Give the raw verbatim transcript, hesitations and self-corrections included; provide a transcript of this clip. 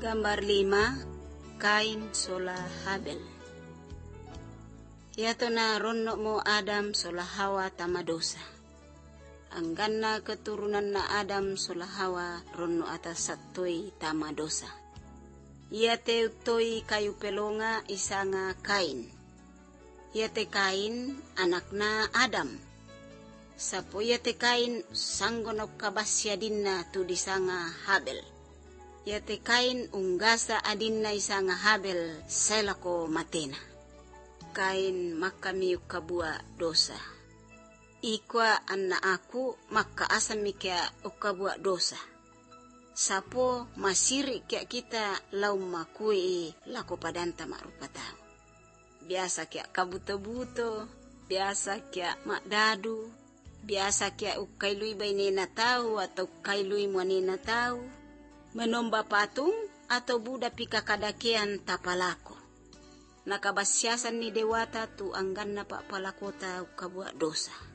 Gambar lima, Kain sola Habel. Yato na ronno mo Adam sola Hawa tama dosa. Angganna keturunan na Adam sola Hawa ronno atas satoy tama dosa. Yate utoy kayu pelonga isanga Kain. Yate Kain anak na Adam. Sapo yate Kain sanggonok kabasya dinna tu disanga Habel. Yate Kain unggasa adinna isanga Habel selako matena. Kain makami ukabua dosa. Ikwa anna aku maka asami kya ukabua dosa. Sapo masiri kya kita lau makui lako padanta marupa tau. Biasa kya kabuto-buto, biasa kya makdadu, biasa kya ukailui bainena tau atau ukailui muanena tau. Menomba patung atau buda pika kadakean tapalako. Nakabasyasan ni dewata tu anggan na pa palakota ukabuat dosa.